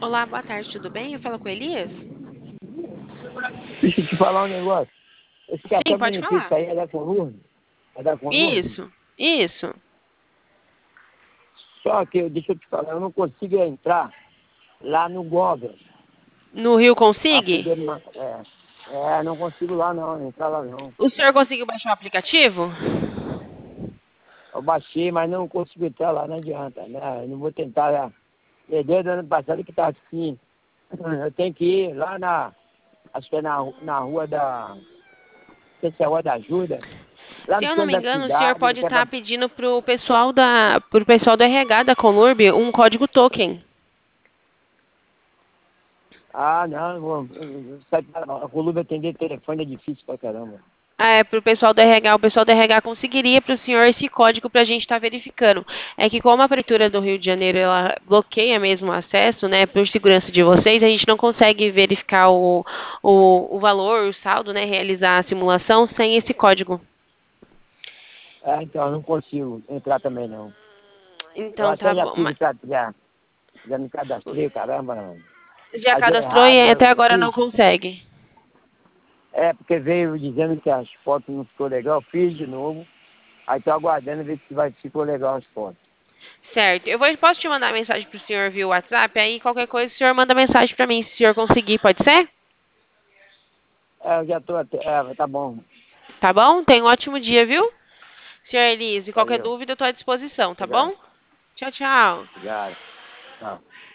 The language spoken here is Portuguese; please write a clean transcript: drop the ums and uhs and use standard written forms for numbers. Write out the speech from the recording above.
Olá, boa tarde, tudo bem? Eu falo com o Elias? Deixa eu te falar um negócio. Esse Sim, cartão pode benefício falar. aí é da Conurb? É da Conurb? Isso. Só que, deixa eu te falar, eu não consigo entrar lá no Google No Rio pra Consigue? poder... não consigo lá não, entrar lá não. O senhor conseguiu baixar o aplicativo? Eu baixei, mas não consigo entrar lá, não adianta, né? Eu não vou tentar lá. Desde o ano passado que tá assim. Eu tenho que ir lá acho que é na rua não sei se é a Rua da Ajuda, lá Se no eu não centro me da engano, o senhor cidade, pode que é pra... estar pedindo pro pessoal do RH da Conurb um código token. Ah, não, a Colômbia atender telefone é difícil pra caramba. Pro pessoal do RH, o pessoal do RH conseguiria para o senhor esse código para a gente estar verificando. É que como a Prefeitura do Rio de Janeiro ela bloqueia mesmo o acesso, né, por segurança de vocês, a gente não consegue verificar o valor, o saldo, né, realizar a simulação sem esse código. Então, eu não consigo entrar também, não. Eu Então até tá já bom. fiz, já me cadastrei, caramba. Já Mas deu cadastrou errado, e né? até Eu agora não fiz. consegue. Porque veio dizendo que as fotos não ficou legal, fiz de novo. Aí tô aguardando ver se ficou legal as fotos. Certo. Posso te mandar mensagem pro senhor via WhatsApp? Aí qualquer coisa o senhor manda mensagem para mim, se o senhor conseguir, pode ser? Eu já tô até. Tá bom. Tá bom? Tenha um ótimo dia, viu? Senhor Elise, qualquer Valeu. dúvida eu estou à disposição, tá Obrigado. bom? Tchau, tchau. Obrigado. Tchau.